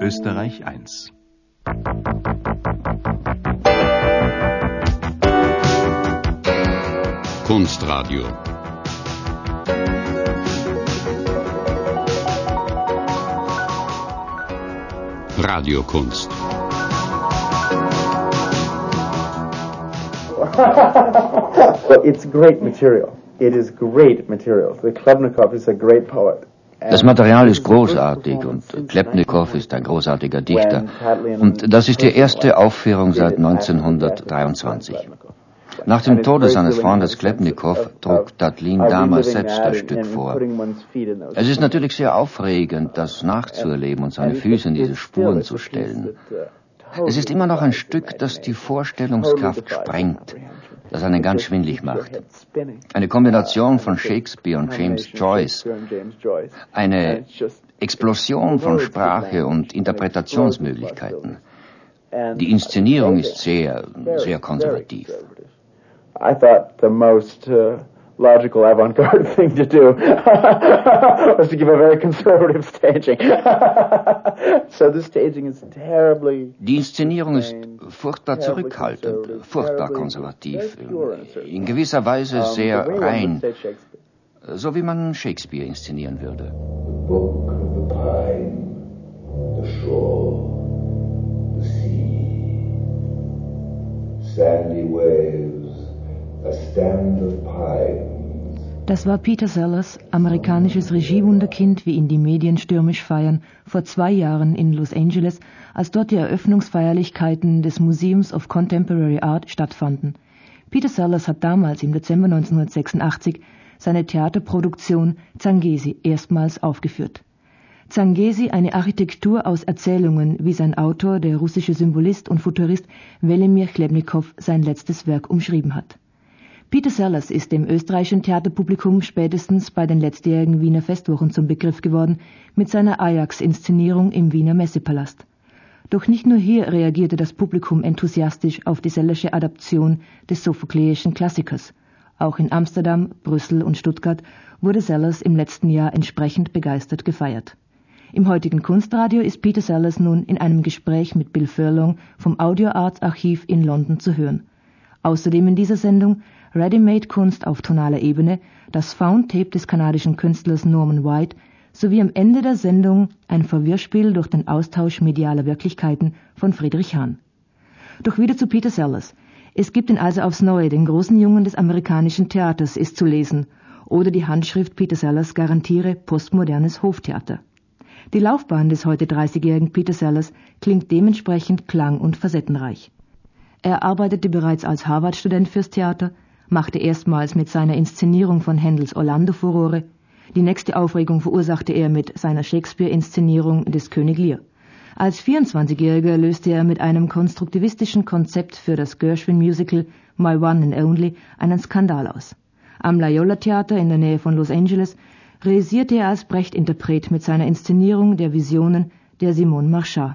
Österreich 1. Kunstradio. Radiokunst. Well, it's great material. It is great material. Khlebnikov is a great poet. Das Material ist großartig und Khlebnikov ist ein großartiger Dichter. Und das ist die erste Aufführung seit 1923. Nach dem Tode seines Freundes Khlebnikov trug Tatlin damals selbst das Stück vor. Es ist natürlich sehr aufregend, das nachzuerleben und seine Füße in diese Spuren zu stellen. Es ist immer noch ein Stück, das die Vorstellungskraft sprengt, das einen ganz schwindlig macht. Eine Kombination von Shakespeare und James Joyce. Eine Explosion von Sprache und Interpretationsmöglichkeiten. Die Inszenierung ist sehr, sehr konservativ. I thought the most logical avant-garde thing to do was to give a very conservative staging. So the staging is terribly... Die Inszenierung ist furchtbar zurückhaltend, furchtbar konservativ, in gewisser Weise sehr rein, so wie man Shakespeare inszenieren würde. The book of the pine, the shore, the sea, sandy waves, a stand of pines. Das war Peter Sellers, amerikanisches Regiewunderkind, wie ihn die Medien stürmisch feiern, vor 2 Jahren in Los Angeles, als dort die Eröffnungsfeierlichkeiten des Museums of Contemporary Art stattfanden. Peter Sellers hat damals im Dezember 1986 seine Theaterproduktion Zangesi erstmals aufgeführt. Zangesi, eine Architektur aus Erzählungen, wie sein Autor, der russische Symbolist und Futurist Welimir Khlebnikov, sein letztes Werk umschrieben hat. Peter Sellers ist dem österreichischen Theaterpublikum spätestens bei den letztjährigen Wiener Festwochen zum Begriff geworden mit seiner Ajax-Inszenierung im Wiener Messepalast. Doch nicht nur hier reagierte das Publikum enthusiastisch auf die Sellersche Adaption des sophokleischen Klassikers. Auch in Amsterdam, Brüssel und Stuttgart wurde Sellers im letzten Jahr entsprechend begeistert gefeiert. Im heutigen Kunstradio ist Peter Sellers nun in einem Gespräch mit Bill Furlong vom Audio Arts Archiv in London zu hören. Außerdem in dieser Sendung Ready-Made Kunst auf tonaler Ebene, das Found-Tape des kanadischen Künstlers Norman White sowie am Ende der Sendung ein Verwirrspiel durch den Austausch medialer Wirklichkeiten von Friedrich Hahn. Doch wieder zu Peter Sellers. Es gibt ihn also aufs Neue, den großen Jungen des amerikanischen Theaters ist zu lesen, oder die Handschrift Peter Sellers garantiere postmodernes Hoftheater. Die Laufbahn des heute 30-jährigen Peter Sellers klingt dementsprechend klang- und facettenreich. Er arbeitete bereits als Harvard-Student fürs Theater, machte erstmals mit seiner Inszenierung von Händels Orlando Furore. Die nächste Aufregung verursachte er mit seiner Shakespeare-Inszenierung des König Lear. Als 24-Jähriger löste er mit einem konstruktivistischen Konzept für das Gershwin-Musical My One and Only einen Skandal aus. Am Loyola-Theater in der Nähe von Los Angeles realisierte er als Brecht-Interpret mit seiner Inszenierung der Visionen der Simone Marchand.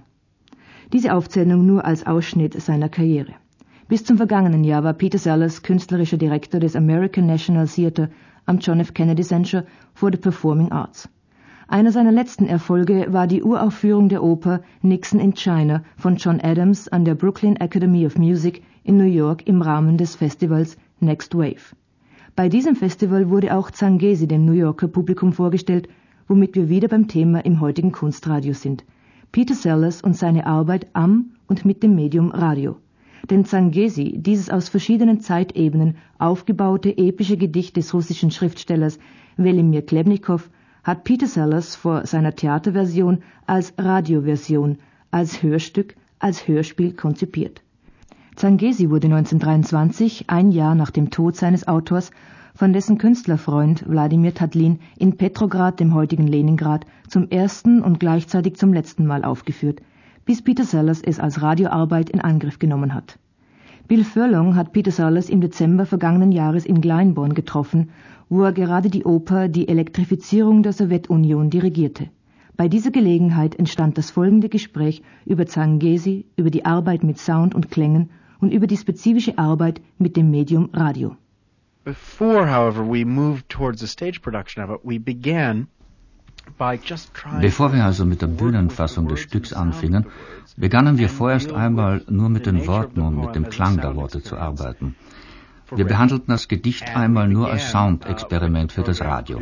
Diese Aufzählung nur als Ausschnitt seiner Karriere. Bis zum vergangenen Jahr war Peter Sellers künstlerischer Direktor des American National Theatre am John F. Kennedy Center for the Performing Arts. Einer seiner letzten Erfolge war die Uraufführung der Oper Nixon in China von John Adams an der Brooklyn Academy of Music in New York im Rahmen des Festivals Next Wave. Bei diesem Festival wurde auch Zangesi dem New Yorker Publikum vorgestellt, womit wir wieder beim Thema im heutigen Kunstradio sind. Peter Sellers und seine Arbeit am und mit dem Medium Radio. Denn Zangesi, dieses aus verschiedenen Zeitebenen aufgebaute epische Gedicht des russischen Schriftstellers Welimir Khlebnikov, hat Peter Sellers vor seiner Theaterversion als Radioversion, als Hörstück, als Hörspiel konzipiert. Zangesi wurde 1923, ein Jahr nach dem Tod seines Autors, von dessen Künstlerfreund Wladimir Tatlin in Petrograd, dem heutigen Leningrad, zum ersten und gleichzeitig zum letzten Mal aufgeführt, bis Peter Sellers es als Radioarbeit in Angriff genommen hat. Bill Furlong hat Peter Sellers im Dezember vergangenen Jahres in Glyndebourne getroffen, wo er gerade die Oper Die Elektrifizierung der Sowjetunion dirigierte. Bei dieser Gelegenheit entstand das folgende Gespräch über Zangesi, über die Arbeit mit Sound und Klängen und über die spezifische Arbeit mit dem Medium Radio. Before, however, we moved towards a stage production of it, we began Bevor wir also mit der Bühnenfassung des Stücks anfingen, begannen wir vorerst einmal nur mit den Worten und mit dem Klang der Worte zu arbeiten. Wir behandelten das Gedicht einmal nur als Soundexperiment für das Radio.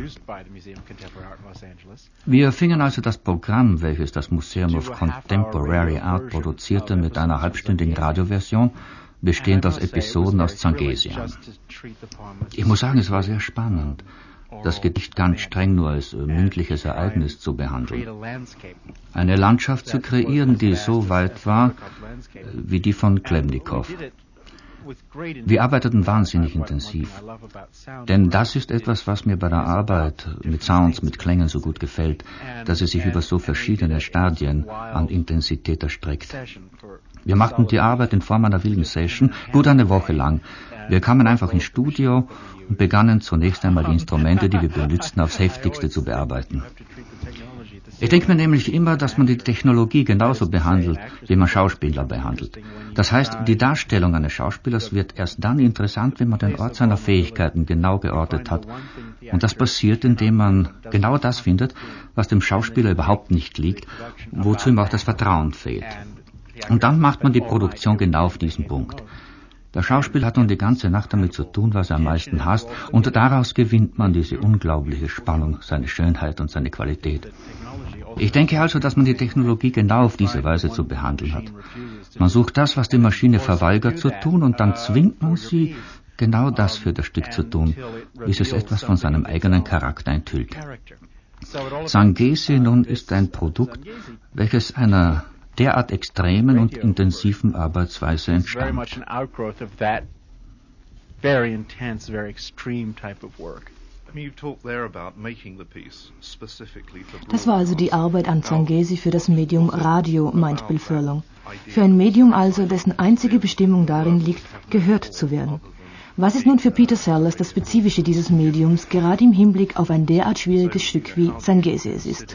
Wir fingen also das Programm, welches das Museum of Contemporary Art produzierte, mit einer halbstündigen Radioversion, bestehend aus Episoden aus Zangesi an. Ich muss sagen, es war sehr spannend, das Gedicht ganz streng nur als mündliches Ereignis zu behandeln. Eine Landschaft zu kreieren, die so weit war wie die von Khlebnikow. Wir arbeiteten wahnsinnig intensiv, denn das ist etwas, was mir bei der Arbeit mit Sounds, mit Klängen so gut gefällt, dass es sich über so verschiedene Stadien an Intensität erstreckt. Wir machten die Arbeit in Form einer wilden Session, gut eine Woche lang. Wir kamen einfach ins Studio und begannen zunächst einmal die Instrumente, die wir benützten, aufs Heftigste zu bearbeiten. Ich denke mir nämlich immer, dass man die Technologie genauso behandelt, wie man Schauspieler behandelt. Das heißt, die Darstellung eines Schauspielers wird erst dann interessant, wenn man den Ort seiner Fähigkeiten genau geortet hat. Und das passiert, indem man genau das findet, was dem Schauspieler überhaupt nicht liegt, wozu ihm auch das Vertrauen fehlt. Und dann macht man die Produktion genau auf diesen Punkt. Der Schauspieler hat nun die ganze Nacht damit zu tun, was er am meisten hasst, und daraus gewinnt man diese unglaubliche Spannung, seine Schönheit und seine Qualität. Ich denke also, dass man die Technologie genau auf diese Weise zu behandeln hat. Man sucht das, was die Maschine verweigert zu tun, und dann zwingt man sie, genau das für das Stück zu tun, bis es etwas von seinem eigenen Charakter enthüllt. Zangesi nun ist ein Produkt, welches einer derart extremen und intensiven Arbeitsweise entstammt. Das war also die Arbeit an Zangesi für das Medium Radio, meint Bill Furlong. Für ein Medium also, dessen einzige Bestimmung darin liegt, gehört zu werden. Was ist nun für Peter Sellers das Spezifische dieses Mediums, gerade im Hinblick auf ein derart schwieriges Stück wie Zangesi es ist?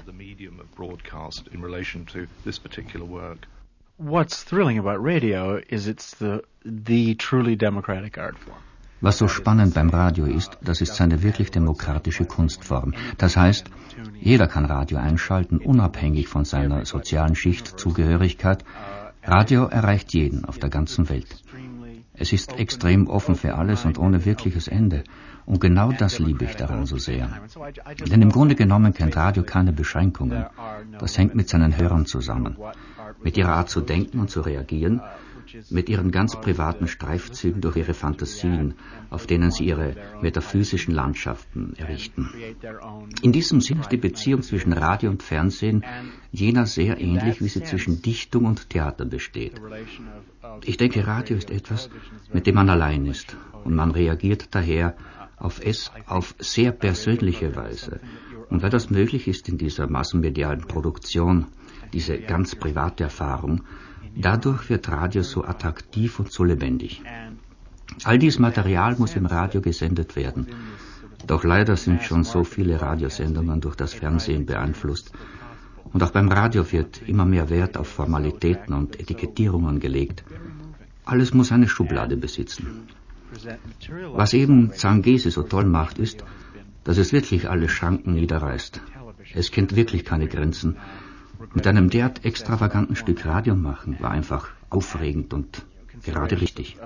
What's thrilling about radio is it's the truly democratic art form. Was so spannend beim Radio ist, das ist seine wirklich demokratische Kunstform. Das heißt, jeder kann Radio einschalten, unabhängig von seiner sozialen Schichtzugehörigkeit. Radio erreicht jeden auf der ganzen Welt. Es ist extrem offen für alles und ohne wirkliches Ende. Und genau das liebe ich daran so sehr. Denn im Grunde genommen kennt Radio keine Beschränkungen. Das hängt mit seinen Hörern zusammen. Mit ihrer Art zu denken und zu reagieren, mit ihren ganz privaten Streifzügen durch ihre Fantasien, auf denen sie ihre metaphysischen Landschaften errichten. In diesem Sinn ist die Beziehung zwischen Radio und Fernsehen jener sehr ähnlich, wie sie zwischen Dichtung und Theater besteht. Ich denke, Radio ist etwas, mit dem man allein ist, und man reagiert daher auf es auf sehr persönliche Weise. Und weil das möglich ist in dieser massenmedialen Produktion, diese ganz private Erfahrung, dadurch wird Radio so attraktiv und so lebendig. All dieses Material muss im Radio gesendet werden. Doch leider sind schon so viele Radiosendungen durch das Fernsehen beeinflusst. Und auch beim Radio wird immer mehr Wert auf Formalitäten und Etikettierungen gelegt. Alles muss eine Schublade besitzen. Was eben Zangesi so toll macht, ist, dass es wirklich alle Schranken niederreißt. Es kennt wirklich keine Grenzen. Mit einem derart extravaganten Stück Radio machen war einfach aufregend und gerade richtig.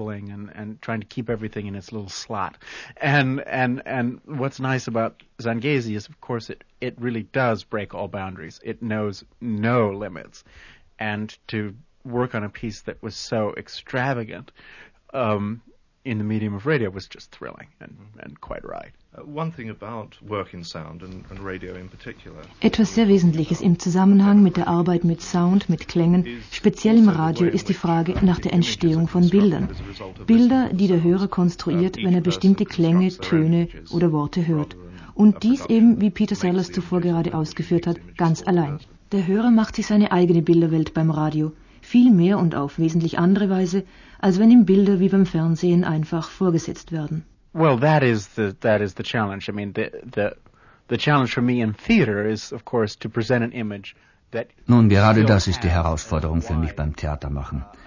And what's nice about Zangesi is, of course, it really does break all boundaries. It knows no limits. And to work on a piece that was so extravagant in the medium of radio was just thrilling and quite right. One thing about work in sound and radio in particular. Etwas sehr Wesentliches im Zusammenhang mit der Arbeit mit Sound, mit Klängen, speziell im Radio, ist die Frage nach der Entstehung von Bildern. Bilder, die der Hörer konstruiert, wenn er bestimmte Klänge, Töne oder Worte hört. Und dies eben, wie Peter Sellers zuvor gerade ausgeführt hat, ganz allein. Der Hörer macht sich seine eigene Bilderwelt beim Radio. Viel mehr und auf wesentlich andere Weise, als wenn ihm Bilder wie beim Fernsehen einfach vorgesetzt werden. Well, that is the challenge. I mean, the challenge for me in theater is, of course, to present an image that. Nun, gerade das ist die Herausforderung für mich beim Theatermachen.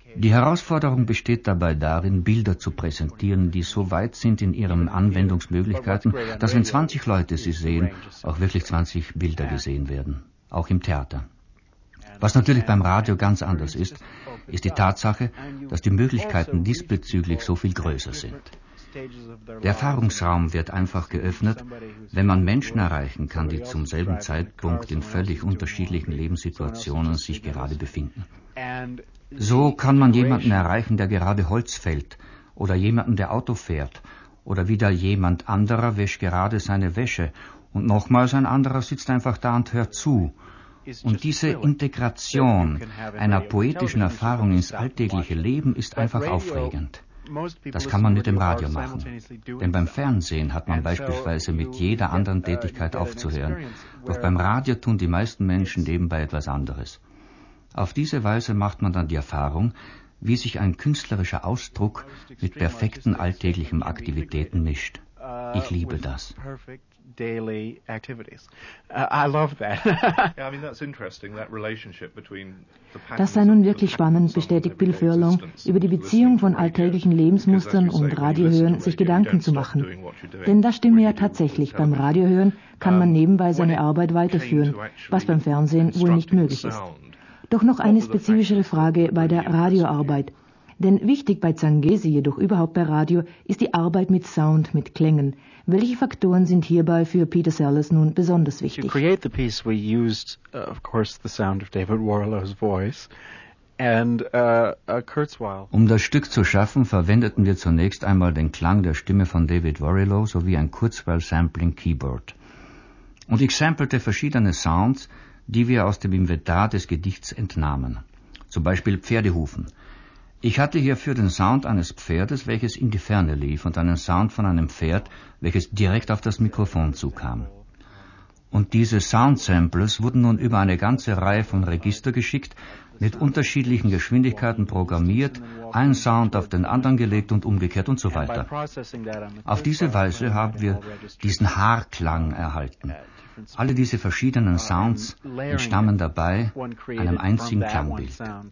Die Herausforderung besteht dabei darin, Bilder zu präsentieren, die so weit sind in ihren Anwendungsmöglichkeiten, dass wenn 20 Leute sie sehen, auch wirklich 20 Bilder gesehen werden, auch im Theater. Was natürlich beim Radio ganz anders ist, ist die Tatsache, dass die Möglichkeiten diesbezüglich so viel größer sind. Der Erfahrungsraum wird einfach geöffnet, wenn man Menschen erreichen kann, die zum selben Zeitpunkt in völlig unterschiedlichen Lebenssituationen sich gerade befinden. So kann man jemanden erreichen, der gerade Holz fällt, oder jemanden, der Auto fährt, oder wieder jemand anderer wäscht gerade seine Wäsche, und nochmals ein anderer sitzt einfach da und hört zu. Und diese Integration einer poetischen Erfahrung ins alltägliche Leben ist einfach aufregend. Das kann man mit dem Radio machen. Denn beim Fernsehen hat man beispielsweise mit jeder anderen Tätigkeit aufzuhören. Doch beim Radio tun die meisten Menschen nebenbei etwas anderes. Auf diese Weise macht man dann die Erfahrung, wie sich ein künstlerischer Ausdruck mit perfekten alltäglichen Aktivitäten mischt. Ich liebe das. Daily activities. I love that. Das sei nun wirklich spannend, bestätigt Bill Furlong, über die Beziehung von alltäglichen Lebensmustern und Radiohören sich Gedanken zu machen. Denn das stimme ja tatsächlich. Beim Radiohören kann man nebenbei seine Arbeit weiterführen, was beim Fernsehen wohl nicht möglich ist. Doch noch eine spezifischere Frage bei der Radioarbeit. Denn wichtig bei Zangezi, jedoch überhaupt bei Radio, ist die Arbeit mit Sound, mit Klängen. Welche Faktoren sind hierbei für Peter Sellers nun besonders wichtig? To create the piece, we used, of course, the sound of David Warlow's voice and Kurzweil. Um das Stück zu schaffen, verwendeten wir zunächst einmal den Klang der Stimme von David Warlow sowie ein Kurzweil-Sampling-Keyboard. Und ich sampelte verschiedene Sounds, die wir aus dem Inventar des Gedichts entnahmen. Zum Beispiel Pferdehufen. Ich hatte hierfür den Sound eines Pferdes, welches in die Ferne lief, und einen Sound von einem Pferd, welches direkt auf das Mikrofon zukam. Und diese Soundsamples wurden nun über eine ganze Reihe von Register geschickt, mit unterschiedlichen Geschwindigkeiten programmiert, ein Sound auf den anderen gelegt und umgekehrt und so weiter. Auf diese Weise haben wir diesen Haarklang erhalten. Alle diese verschiedenen Sounds entstammen dabei einem einzigen Klangbild.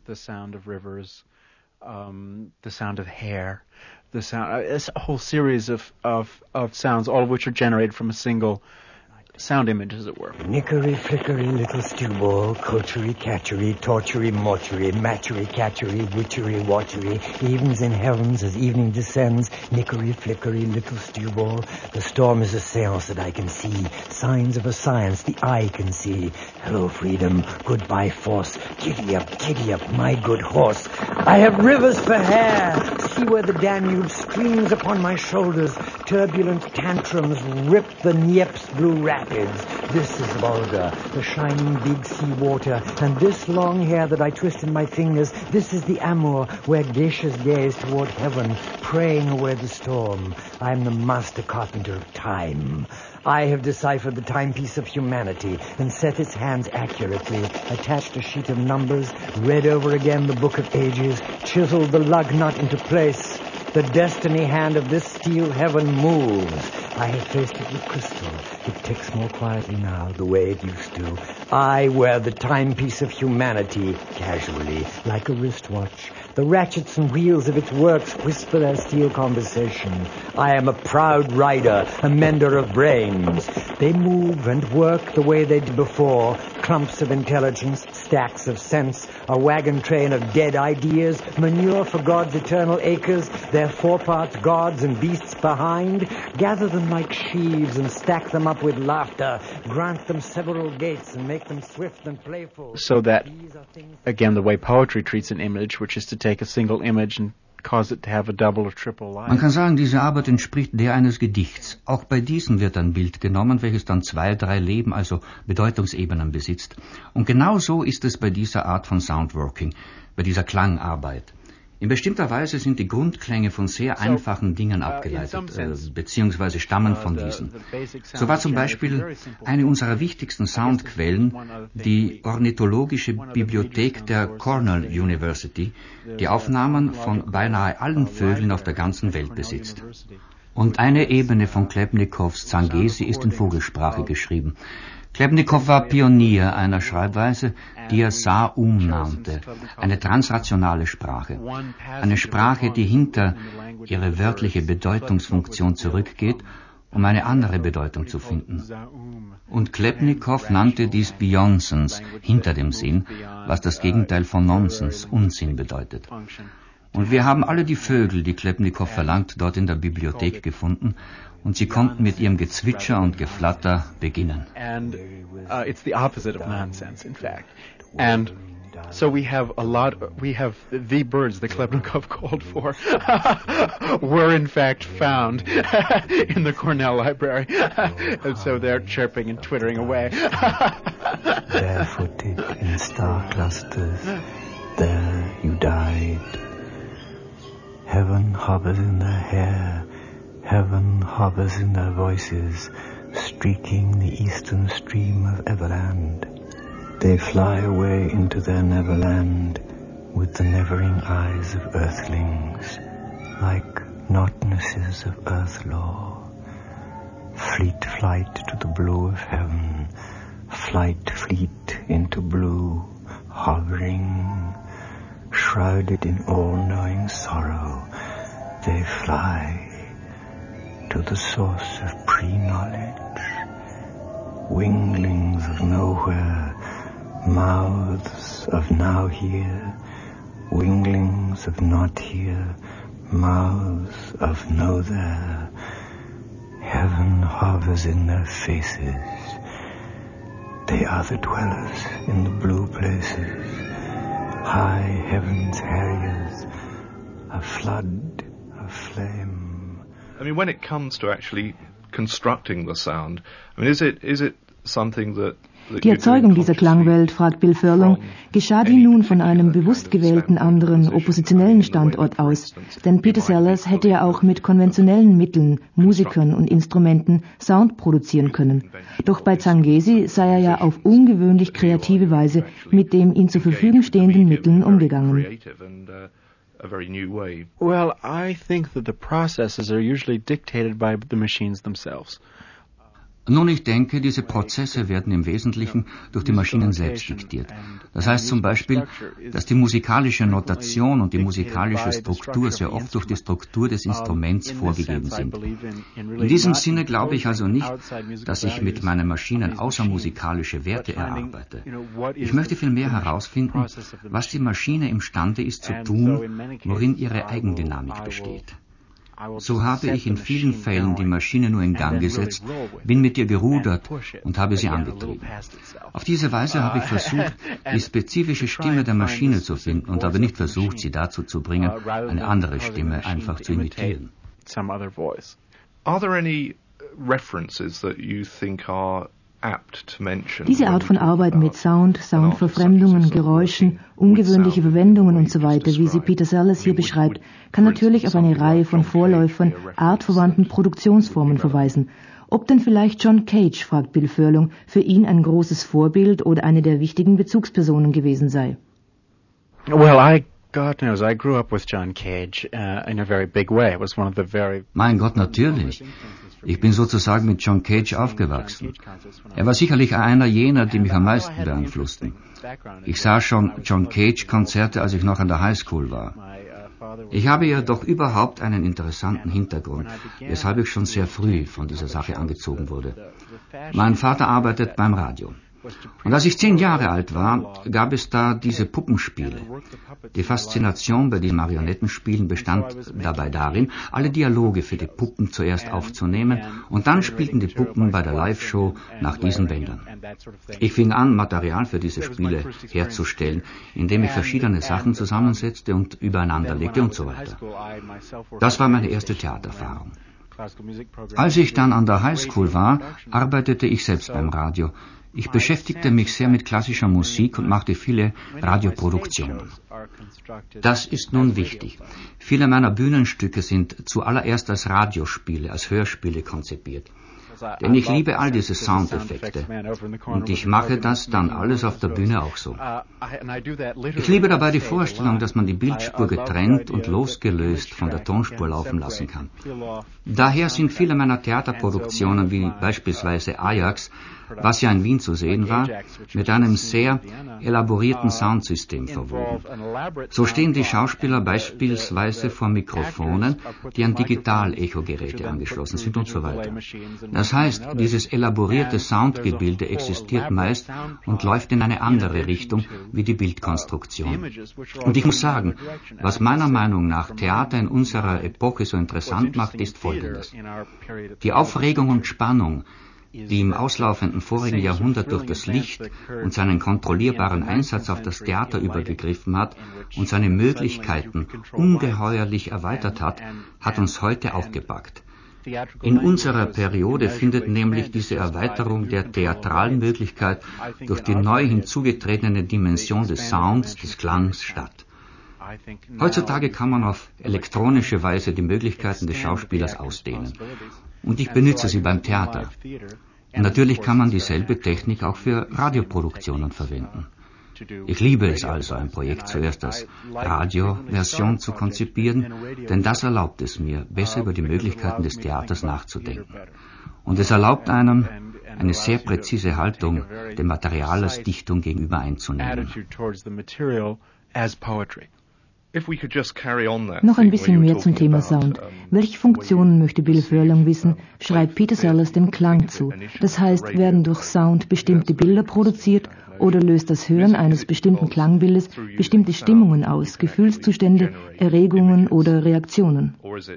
The sound of hair, the sound, it's a whole series of sounds, all of which are generated from a single sound image, as it were. Nickery, flickery, little stew ball, cultury, catchery, tortury, mortuary, matchery, catchery, witchery, watchery, evens in heavens as evening descends, nickery, flickery, little stew ball. The storm is a seance that I can see, signs of a science the eye can see. Hello, freedom, goodbye, force, giddy up, my good horse. I have rivers for hair, see where the Danube streams upon my shoulders, turbulent tantrums rip the Dniepr's blue rapids. This is Volga, the shining big sea water, and this long hair that I twist in my fingers, this is the Amur, where geishas gaze toward heaven, praying away the storm. I am the master carpenter of time. I have deciphered the timepiece of humanity and set its hands accurately, attached a sheet of numbers, read over again the book of ages, chiseled the lug nut into place. The destiny hand of this steel heaven moves. I have faced it with crystal. It ticks more quietly now, the way it used to. I wear the timepiece of humanity, casually, like a wristwatch. The ratchets and wheels of its works whisper their steel conversation. I am a proud rider, a mender of brains. They move and work the way they did before. Clumps of intelligence, stacks of sense, a wagon train of dead ideas, manure for God's eternal acres, their foreparts gods and beasts behind. Gather them like sheaves and stack them up with laughter. Grant them several gates and make them swift and playful. So that, again, the way poetry treats an image, which is to take a single image and cause it to have a double or triple line. Man kann sagen, diese Arbeit entspricht der eines Gedichts. Auch bei diesem wird ein Bild genommen, welches dann 2, 3 Leben, also Bedeutungsebenen besitzt. Und genau so ist es bei dieser Art von Soundworking, bei dieser Klangarbeit. In bestimmter Weise sind die Grundklänge von sehr einfachen Dingen abgeleitet, beziehungsweise stammen von diesen. So war zum Beispiel eine unserer wichtigsten Soundquellen die ornithologische Bibliothek der Cornell University, die Aufnahmen von beinahe allen Vögeln auf der ganzen Welt besitzt. Und eine Ebene von Khlebnikows Zangezi ist in Vogelsprache geschrieben. Khlebnikov war Pionier einer Schreibweise, die er Sa-Um nannte, eine transrationale Sprache, eine Sprache, die hinter ihre wörtliche Bedeutungsfunktion zurückgeht, um eine andere Bedeutung zu finden. Und Khlebnikov nannte dies Beyonsens, hinter dem Sinn, was das Gegenteil von Nonsens, Unsinn bedeutet. Und wir haben alle die Vögel, die Khlebnikov verlangt, dort in der Bibliothek gefunden, und sie konnten mit ihrem Gezwitscher und Geflatter beginnen. It's the opposite of nonsense, in fact. And so we have the birds that Khlebnikov called for were in fact found in the Cornell Library. And so they're chirping and twittering away. Barefooted in star clusters, there you died. Heaven hovers in their hair, heaven hovers in their voices, streaking the eastern stream of Everland. They fly away into their Neverland with the nevering eyes of earthlings, like notnesses of earth lore. Fleet flight to the blue of heaven, flight fleet into blue, hovering, shrouded in all-knowing sorrow, they fly to the source of pre-knowledge. Winglings of nowhere, mouths of now here, winglings of not here, mouths of no there. Heaven hovers in their faces. They are the dwellers in the blue places. High heaven's harriers, a flood of flame. I mean, when it comes to actually constructing the sound, I mean, is it something that Die Erzeugung dieser Klangwelt, fragt Bill Furlong, geschah die nun von einem bewusst gewählten anderen, oppositionellen Standort aus? Denn Peter Sellers hätte ja auch mit konventionellen Mitteln, Musikern und Instrumenten Sound produzieren können. Doch bei Zanghezi sei er ja auf ungewöhnlich kreative Weise mit den ihm zur Verfügung stehenden Mitteln umgegangen. Well, I think that the processes are usually dictated by the machines themselves. Nun, ich denke, diese Prozesse werden im Wesentlichen durch die Maschinen selbst diktiert. Das heißt zum Beispiel, dass die musikalische Notation und die musikalische Struktur sehr oft durch die Struktur des Instruments vorgegeben sind. In diesem Sinne glaube ich also nicht, dass ich mit meinen Maschinen außermusikalische Werte erarbeite. Ich möchte vielmehr herausfinden, was die Maschine imstande ist zu tun, worin ihre Eigendynamik besteht. So habe ich in vielen Fällen die Maschine nur in Gang gesetzt, bin mit ihr gerudert und habe sie angetrieben. Auf diese Weise habe ich versucht, die spezifische Stimme der Maschine zu finden und habe nicht versucht, sie dazu zu bringen, eine andere Stimme einfach zu imitieren. Are there any references that you think are Diese Art von Arbeit mit Sound, Soundverfremdungen, Geräuschen, ungewöhnliche Verwendungen und so weiter, wie sie Peter Sellers hier beschreibt, kann natürlich auf eine Reihe von Vorläufern artverwandten Produktionsformen verweisen. Ob denn vielleicht John Cage, fragt Bill Furlong, für ihn ein großes Vorbild oder eine der wichtigen Bezugspersonen gewesen sei. Well, God knows, I grew up with John Cage in a very big way. It was one of the very... Mein Gott, natürlich. Ich bin sozusagen mit John Cage aufgewachsen. Er war sicherlich einer jener, die mich am meisten beeinflussten. Ich sah schon John Cage-Konzerte, als ich noch an der Highschool war. Ich habe jedoch überhaupt einen interessanten Hintergrund, weshalb ich schon sehr früh von dieser Sache angezogen wurde. Mein Vater arbeitet beim Radio. Und als ich 10 Jahre alt war, gab es da diese Puppenspiele. Die Faszination bei den Marionettenspielen bestand dabei darin, alle Dialoge für die Puppen zuerst aufzunehmen und dann spielten die Puppen bei der Live-Show nach diesen Bändern. Ich fing an, Material für diese Spiele herzustellen, indem ich verschiedene Sachen zusammensetzte und übereinander legte und so weiter. Das war meine erste Theatererfahrung. Als ich dann an der Highschool war, arbeitete ich selbst beim Radio. Ich beschäftigte mich sehr mit klassischer Musik und machte viele Radioproduktionen. Das ist nun wichtig. Viele meiner Bühnenstücke sind zuallererst als Radiospiele, als Hörspiele konzipiert. Denn ich liebe all diese Soundeffekte und ich mache das dann alles auf der Bühne auch so. Ich liebe dabei die Vorstellung, dass man die Bildspur getrennt und losgelöst von der Tonspur laufen lassen kann. Daher sind viele meiner Theaterproduktionen, wie beispielsweise Ajax, was ja in Wien zu sehen war, mit einem sehr elaborierten Soundsystem verwoben. So stehen die Schauspieler beispielsweise vor Mikrofonen, die an Digital-Echo-Geräte angeschlossen sind und so weiter. Das heißt, dieses elaborierte Soundgebilde existiert meist und läuft in eine andere Richtung wie die Bildkonstruktion. Und ich muss sagen, was meiner Meinung nach Theater in unserer Epoche so interessant macht, ist Folgendes. Die Aufregung und Spannung, die im auslaufenden vorigen Jahrhundert durch das Licht und seinen kontrollierbaren Einsatz auf das Theater übergegriffen hat und seine Möglichkeiten ungeheuerlich erweitert hat, hat uns heute auch gepackt. In unserer Periode findet nämlich diese Erweiterung der theatralen Möglichkeit durch die neu hinzugetretene Dimension des Sounds, des Klangs statt. Heutzutage kann man auf elektronische Weise die Möglichkeiten des Schauspielers ausdehnen. Und ich benutze sie beim Theater. Und natürlich kann man dieselbe Technik auch für Radioproduktionen verwenden. Ich liebe es also, ein Projekt zuerst als Radioversion zu konzipieren, denn das erlaubt es mir, besser über die Möglichkeiten des Theaters nachzudenken. Und es erlaubt einem, eine sehr präzise Haltung dem Material als Dichtung gegenüber einzunehmen. Noch ein bisschen mehr zum Thema Sound. Welche Funktionen möchte Bill Furlong wissen, schreibt Peter Sellers dem Klang zu. Das heißt, werden durch Sound bestimmte Bilder produziert oder löst das Hören eines bestimmten Klangbildes bestimmte Stimmungen aus, Gefühlszustände, Erregungen oder Reaktionen?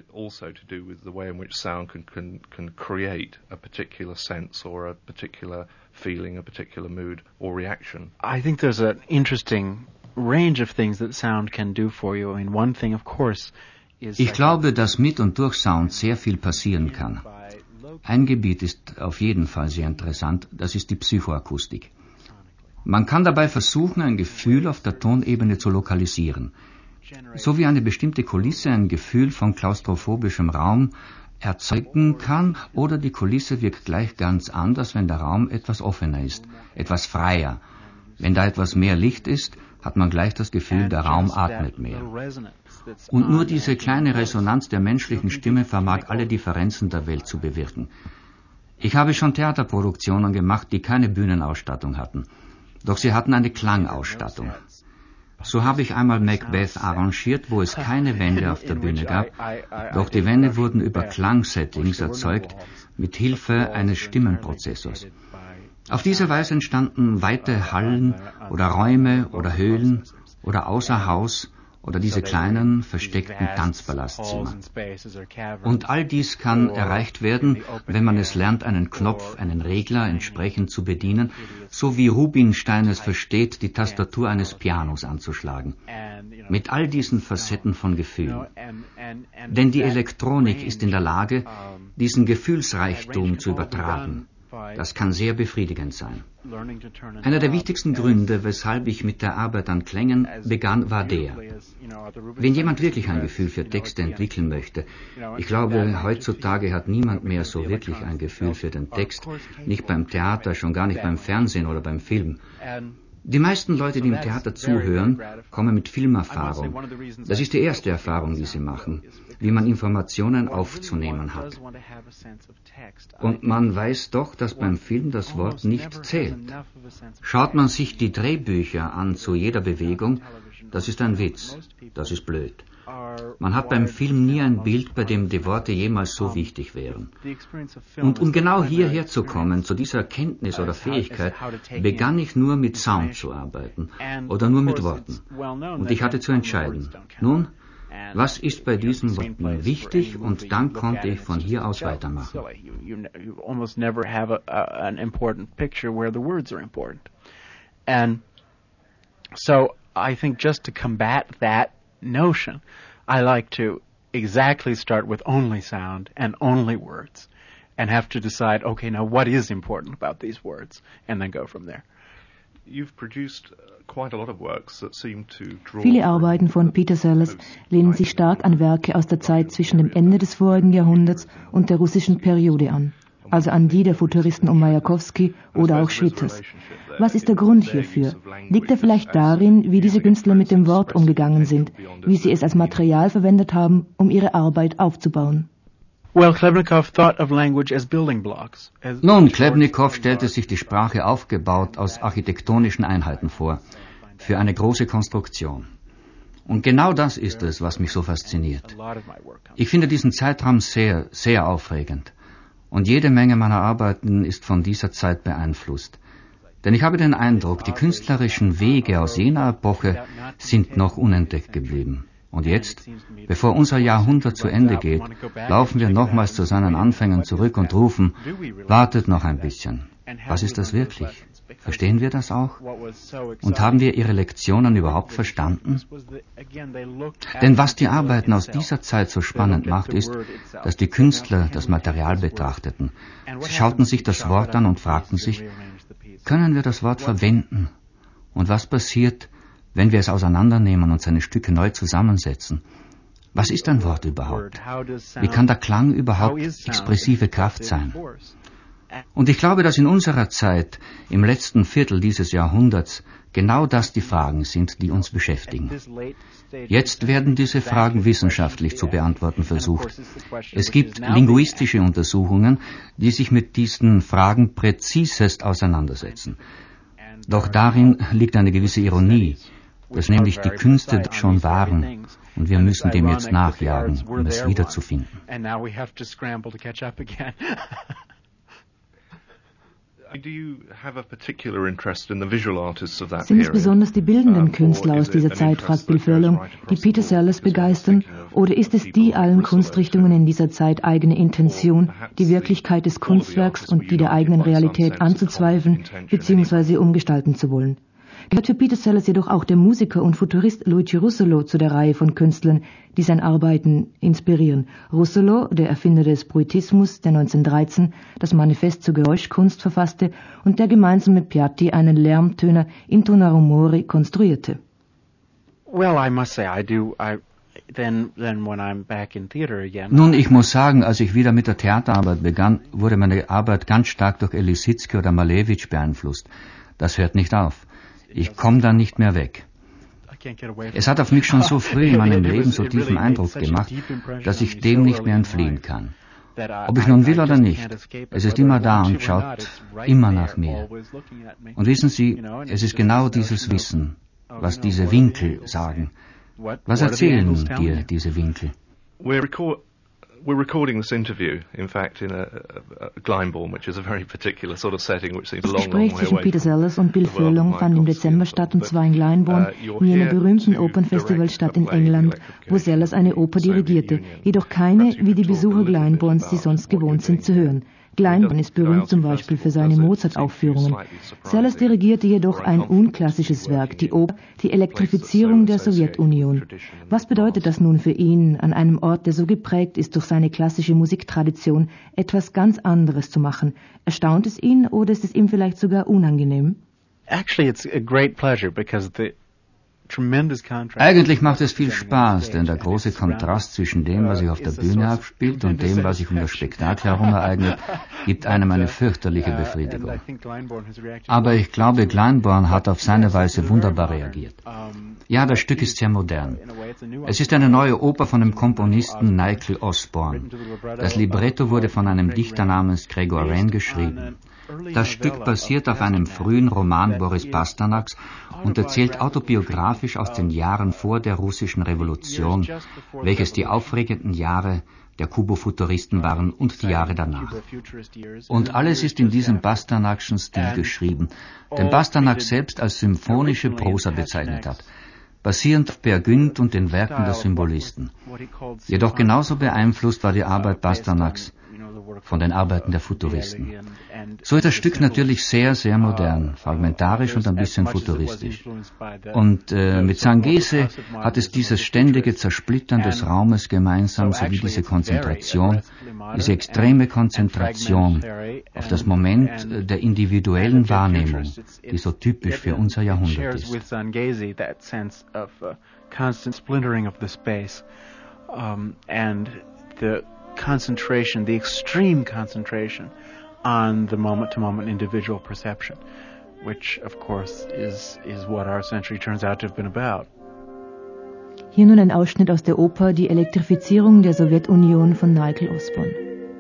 I think there's an interesting range of things that sound can do for you. I mean, one thing, of course, is Ich glaube, dass mit und durch Sound sehr viel passieren kann. Ein Gebiet ist auf jeden Fall sehr interessant, das ist die Psychoakustik. Man kann dabei versuchen, ein Gefühl auf der Tonebene zu lokalisieren. So wie eine bestimmte Kulisse ein Gefühl von klaustrophobischem Raum erzeugen kann, oder die Kulisse wirkt gleich ganz anders, wenn der Raum etwas offener ist, etwas freier. Wenn da etwas mehr Licht ist, hat man gleich das Gefühl, der Raum atmet mehr. Und nur diese kleine Resonanz der menschlichen Stimme vermag alle Differenzen der Welt zu bewirken. Ich habe schon Theaterproduktionen gemacht, die keine Bühnenausstattung hatten. Doch sie hatten eine Klangausstattung. So habe ich einmal Macbeth arrangiert, wo es keine Wände auf der Bühne gab, doch die Wände wurden über Klangsettings erzeugt, mit Hilfe eines Stimmenprozessors. Auf diese Weise entstanden weite Hallen oder Räume oder Höhlen oder außer Haus oder diese kleinen, versteckten Tanzpalastzimmer. Und all dies kann erreicht werden, wenn man es lernt, einen Knopf, einen Regler entsprechend zu bedienen, so wie Rubinstein es versteht, die Tastatur eines Pianos anzuschlagen. Mit all diesen Facetten von Gefühlen. Denn die Elektronik ist in der Lage, diesen Gefühlsreichtum zu übertragen. Das kann sehr befriedigend sein. Einer der wichtigsten Gründe, weshalb ich mit der Arbeit an Klängen begann, war der. Wenn jemand wirklich ein Gefühl für Texte entwickeln möchte, ich glaube, heutzutage hat niemand mehr so wirklich ein Gefühl für den Text, nicht beim Theater, schon gar nicht beim Fernsehen oder beim Film. Die meisten Leute, die im Theater zuhören, kommen mit Filmerfahrung. Das ist die erste Erfahrung, die sie machen, wie man Informationen aufzunehmen hat. Und man weiß doch, dass beim Film das Wort nicht zählt. Schaut man sich die Drehbücher an zu jeder Bewegung, das ist ein Witz, das ist blöd. Man hat beim Film nie ein Bild, bei dem die Worte jemals so wichtig wären. Und um genau hierher zu kommen, zu dieser Erkenntnis oder Fähigkeit, begann ich nur mit Sound zu arbeiten oder nur mit Worten. Und ich hatte zu entscheiden, nun, was ist bei diesen Worten wichtig, und dann konnte ich von hier aus weitermachen. And so I think just to combat that notion, I like to exactly start with only sound and only words and have to decide, okay, now what is important about these words, and then go from there. Viele Arbeiten von Peter Sellers lehnen sich stark an Werke aus der Zeit zwischen dem Ende des vorigen Jahrhunderts und der russischen Periode an, also an die der Futuristen um Majakowski oder auch Schwitters. Was ist der Grund hierfür? Liegt er vielleicht darin, wie diese Künstler mit dem Wort umgegangen sind, wie sie es als Material verwendet haben, um ihre Arbeit aufzubauen? Well, Klebnikov thought of language as building blocks. Nun, Klebnikov stellte sich die Sprache aufgebaut aus architektonischen Einheiten vor, für eine große Konstruktion. Und genau das ist es, was mich so fasziniert. Ich finde diesen Zeitraum sehr, sehr aufregend. Und jede Menge meiner Arbeiten ist von dieser Zeit beeinflusst. Denn ich habe den Eindruck, die künstlerischen Wege aus jener Epoche sind noch unentdeckt geblieben. Und jetzt, bevor unser Jahrhundert zu Ende geht, laufen wir nochmals zu seinen Anfängen zurück und rufen, wartet noch ein bisschen. Was ist das wirklich? Verstehen wir das auch? Und haben wir ihre Lektionen überhaupt verstanden? Denn was die Arbeiten aus dieser Zeit so spannend macht, ist, dass die Künstler das Material betrachteten. Sie schauten sich das Wort an und fragten sich, können wir das Wort verwenden? Und was passiert, wenn wir es auseinandernehmen und seine Stücke neu zusammensetzen? Was ist ein Wort überhaupt? Wie kann der Klang überhaupt expressive Kraft sein? Und ich glaube, dass in unserer Zeit, im letzten Viertel dieses Jahrhunderts, genau das die Fragen sind, die uns beschäftigen. Jetzt werden diese Fragen wissenschaftlich zu beantworten versucht. Es gibt linguistische Untersuchungen, die sich mit diesen Fragen präzisest auseinandersetzen. Doch darin liegt eine gewisse Ironie, dass nämlich die Künste schon waren und wir müssen dem jetzt nachjagen, um es wiederzufinden. Sind es besonders die bildenden Künstler aus dieser Zeit, fragt Bill Furlong, die Peter Sellers begeistern, oder ist es die allen Kunstrichtungen in dieser Zeit eigene Intention, die Wirklichkeit des Kunstwerks und die der eigenen Realität anzuzweifeln bzw. umgestalten zu wollen? Gehört für Peter Sellers jedoch auch der Musiker und Futurist Luigi Russolo zu der Reihe von Künstlern, die sein Arbeiten inspirieren. Russolo, der Erfinder des Poetismus, der 1913 das Manifest zur Geräuschkunst verfasste und der gemeinsam mit Piatti einen Lärmtöner Intona Rumori konstruierte. Well, I must say, I do. Then when I'm back in theater again. Nun, ich muss sagen, als ich wieder mit der Theaterarbeit begann, wurde meine Arbeit ganz stark durch Lissitzky oder Malevich beeinflusst. Das hört nicht auf. Ich komme dann nicht mehr weg. Es hat auf mich schon so früh in meinem Leben so tiefen Eindruck gemacht, dass ich dem nicht mehr entfliehen kann. Ob ich nun will oder nicht, es ist immer da und schaut immer nach mir. Und wissen Sie, es ist genau dieses Wissen, was diese Winkel sagen. Was erzählen dir diese Winkel? We're recording this interview, in fact, in a Glyndebourne, which is a very particular sort of setting, which seems a long, long way away. Das Gespräch zwischen Peter Sellers und Bill Furlong fand im Dezember statt, und zwar in Glyndebourne, in jener berühmten Opernfestivalstadt in England, wo Sellers eine Oper dirigierte, jedoch keine, wie die Besucher Glyndebournes sie sonst gewohnt sind zu hören. Glyndebourne ist berühmt zum Beispiel für seine Mozart-Aufführungen. Sellers dirigierte jedoch ein unklassisches Werk, die Oper, die Elektrifizierung der Sowjetunion. Was bedeutet das nun für ihn, an einem Ort, der so geprägt ist durch seine klassische Musiktradition, etwas ganz anderes zu machen? Erstaunt es ihn oder ist es ihm vielleicht sogar unangenehm? Actually, it's a great pleasure because Eigentlich macht es viel Spaß, denn der große Kontrast zwischen dem, was sich auf der Bühne abspielt, und dem, was sich um das Spektakel herum ereignet, gibt einem eine fürchterliche Befriedigung. Aber ich glaube, Glyndebourne hat auf seine Weise wunderbar reagiert. Ja, das Stück ist sehr modern. Es ist eine neue Oper von dem Komponisten Nigel Osborne. Das Libretto wurde von einem Dichter namens Gregor Wren geschrieben. Das Stück basiert auf einem frühen Roman Boris Pasternaks und erzählt autobiografisch aus den Jahren vor der russischen Revolution, welches die aufregenden Jahre der Kubo-Futuristen waren und die Jahre danach. Und alles ist in diesem Pasternakschen Stil geschrieben, den Pasternak selbst als symphonische Prosa bezeichnet hat, basierend auf Peer Gynt und den Werken der Symbolisten. Jedoch genauso beeinflusst war die Arbeit Pasternaks von den Arbeiten der Futuristen. So ist das Stück natürlich sehr, sehr modern, fragmentarisch und ein bisschen futuristisch. Und mit Zanghese hat es dieses ständige Zersplittern des Raumes gemeinsam, sowie diese Konzentration, diese extreme Konzentration auf das Moment der individuellen Wahrnehmung, die so typisch für unser Jahrhundert ist. Concentration, the extreme concentration on the moment-to-moment individual perception, which, of course, is what our century turns out to have been about. Hier nun ein Ausschnitt aus der Oper Die Elektrifizierung der Sowjetunion von Nigel Osborne.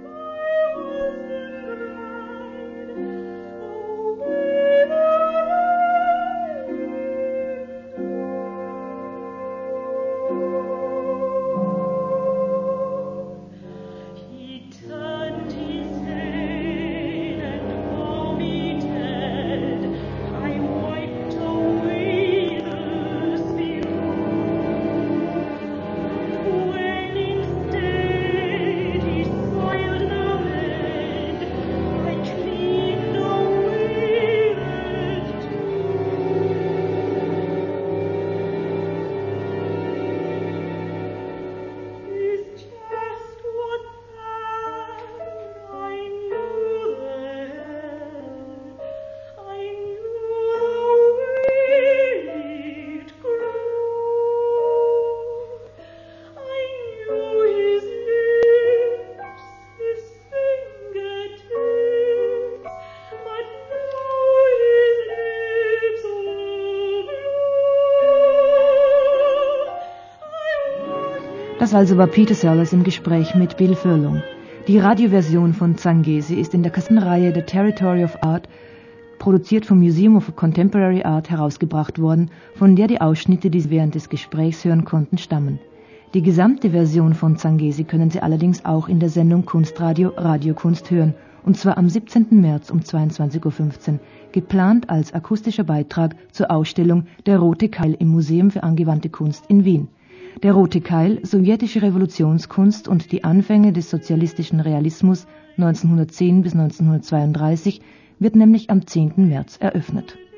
Das also war Peter Sellers im Gespräch mit Bill Furlong. Die Radioversion von Zangesi ist in der Kassettenreihe The Territory of Art, produziert vom Museum of Contemporary Art, herausgebracht worden, von der die Ausschnitte, die Sie während des Gesprächs hören konnten, stammen. Die gesamte Version von Zangesi können Sie allerdings auch in der Sendung Kunstradio Radiokunst hören, und zwar am 17. März um 22:15 Uhr, geplant als akustischer Beitrag zur Ausstellung Der rote Keil im Museum für angewandte Kunst in Wien. Der rote Keil, sowjetische Revolutionskunst und die Anfänge des sozialistischen Realismus 1910 bis 1932 wird nämlich am 10. März eröffnet.